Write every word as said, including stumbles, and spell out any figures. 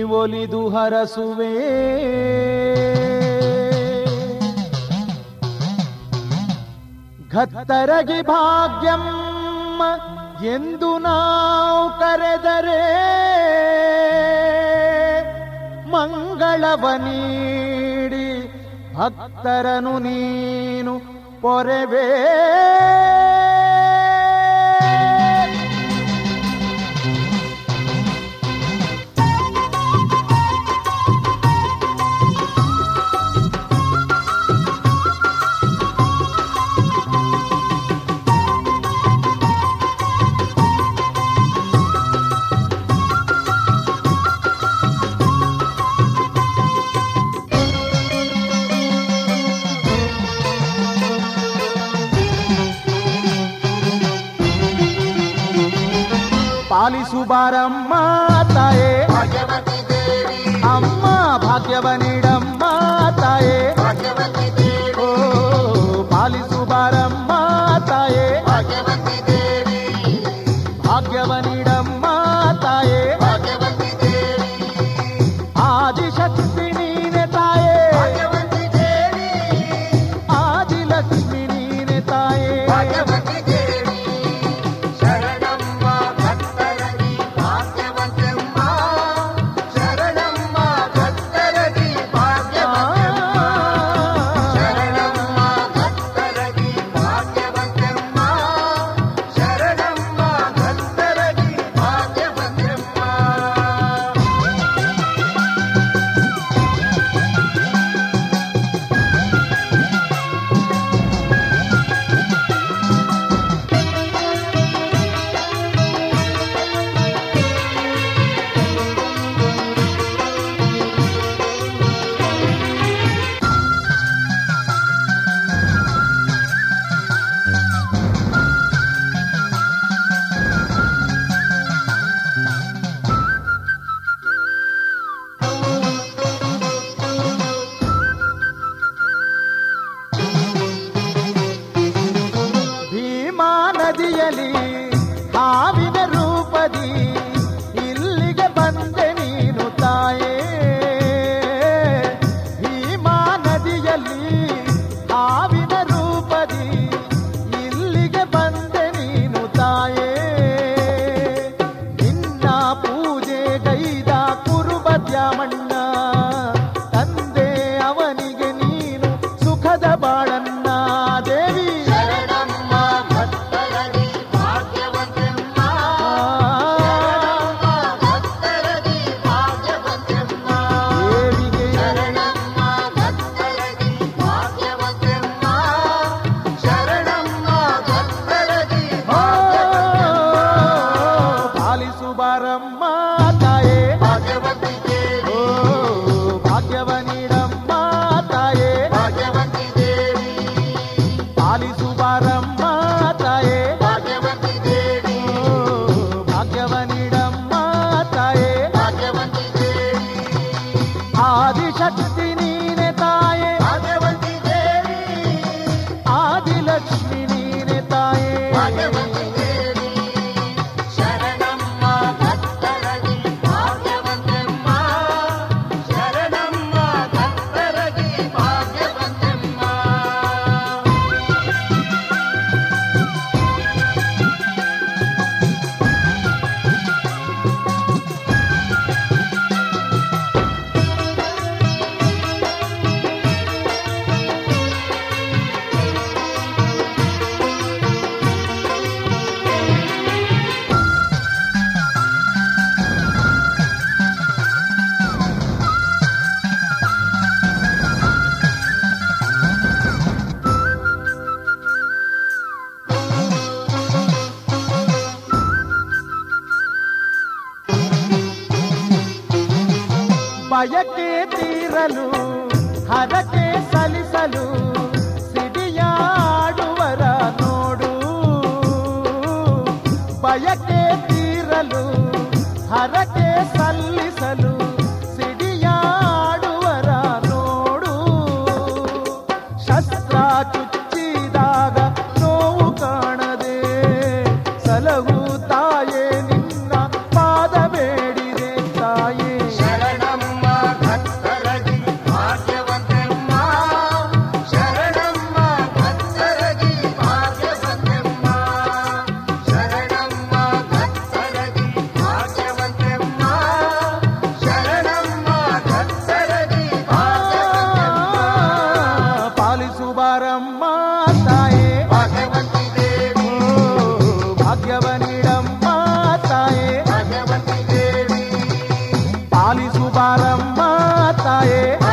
ಒಲಿದು ಹರಸುವೆ ಘತ್ತರಗಿ ಭಾಗ್ಯಮ್ಮ ಎಂದು ನಾವು ಕರೆದರೆ ಮಂಗಳವ ನೀಡಿ ಭಕ್ತರನು ನೀನು ಪೊರೆವೇ ಪಾಲಿಸು ಬಾರಮ್ಮ ತಾಯೇ ಭಾಗ್ಯವತಿ ದೇವಿ ಅಮ್ಮ ಭಾಗ್ಯವ ನೀಡಮ್ಮ ತಾಯೇ ಭಾಗ್ಯವತಿ ದೇವಿ ಓ ಪಾಲಿಸು ಬಾರಮ್ಮ ತಾಯೇ ಭಾಗ್ಯವತಿ ದೇವಿ ಭಾಗ್ಯವ ನೀಡಮ್ಮ ತಾಯೇ ಭಾಗ್ಯವತಿ ದೇವಿ ಆದಿಶಕ್ತಿ ನೀನೆ ತಾಯೇ ಭಾಗ್ಯವತಿ ದೇವಿ ಆದಿಲಕ್ಷ್ಮಿ ನೀನೆ ತಾಯೇ ಭಾಗ್ಯವತಿ ದೇವಿ ಶರಣಮ್ಮ ಭಕ್ತರಗಿ ಭಾಗ್ಯವಂತಮ್ಮ ಶರಣಮ್ಮ ಭಕ್ತರಗಿ ಭಾಗ್ಯವಂತಮ್ಮ ಶರಣಮ್ಮ ಭಕ್ತರಗಿ ಭಾಗ್ಯವಂತಮ್ಮ ಶರಣಮ್ಮ ಭಕ್ತರಗಿ ಭಾಗ್ಯವಂತಮ್ಮ ಭೀಮಾ ನದಿಯಲಿ ಹಾವಿನ ರೂಪದಿ ಇಲ್ಲಿಗೆ ಬಂದೆ ನೀನು ತಾಯೇ ಭೀಮಾ ನದಿಯಲ್ಲಿ ಹಾವಿನ ರೂಪದಿ ಇಲ್ಲಿಗೆ ಬಂದೆ ನೀನು ತಾಯೇ ನಿನ್ನ ಪೂಜೆ ಗೈದ ಕುರುಬದ್ಯಾಮಣ್ಣ ತಂದೆ ಅವನಿಗೆ ನೀನು ಸುಖದ ಬಾಳನ್ನ ದೇವಿ ಶರಣಮ್ಮ ಭಕ್ತರಗಿ ಭಾಗ್ಯವಂತಮ್ಮ ಶರಣಮ್ಮ ಭಕ್ತರಗಿ ಭಾಗ್ಯವಂತಮ್ಮ ದೇವಿಗೆ ಶರಣಮ್ಮ ಭಕ್ತರಗಿ ಭಾಗ್ಯವಂತಮ್ಮ ಶರಣಮ್ಮ ಭಕ್ತರಗಿ ಭಾಗ್ಯವಂತಮ್ಮ ಪಾಲಿಸು ಬಾರಮ್ಮ ತಾಯೇ ಭಾಗ್ಯವತಿ ದೇವಿ ಓ ಭಾಗ್ಯವ ನೀಡಮ್ಮ ತಾಯೇ ಭಾಗ್ಯವತಿ ದೇವಿ ಪಾಲಿಸು ಬಾರಮ್ಮ ತಾಯೇ ಭಾಗ್ಯವತಿ ದೇವಿ ಓ ಭಾಗ್ಯವ ನೀಡಮ್ಮ ತಾಯೇ ಭಾಗ್ಯವತಿ ದೇವಿ ಆದಿಶಕ್ತಿ ನೀನೆ ತಾಯೇ ಭಾಗ್ಯವತಿ ದೇವಿ ಆದಿಲಕ್ಷ್ಮಿ ನೀನೆ ತಾಯೇ ಭಾಗ್ಯವತಿ ದೇವಿ ಶರಣಮ್ಮ ಭಕ್ತರಗಿ ಭಾಗ್ಯವಂತಮ್ಮ ಶರಣಮ್ಮ ಭಕ್ತರಗಿ ಭಾಗ್ಯವಂತಮ್ಮ ಬಯಕೆ ತೀರಲು ಹರಕೆ ಸಲ್ಲಿಸಲು ಸಿಡಿಯಾಡುವರ ನೋಡು ಬಯಕೆ ತೀರಲು ಹರಕೆ ಸಲ್ಲಿಸಲು ಸಿಡಿಯಾಡುವರ ನೋಡು ಶಸ್ತ್ರ ಚುಚ್ಚಿದಾಗ ನೋವು ಕಾಣದೆ ಸಲಹು ತಾಯೇ ನಿನ್ನ ಪಾದ ಬೇಡಿದೆ ತಾಯೇ ಶರಣ ಆಲಿಸು ಬಾರಮ್ಮ ತಾಯೇ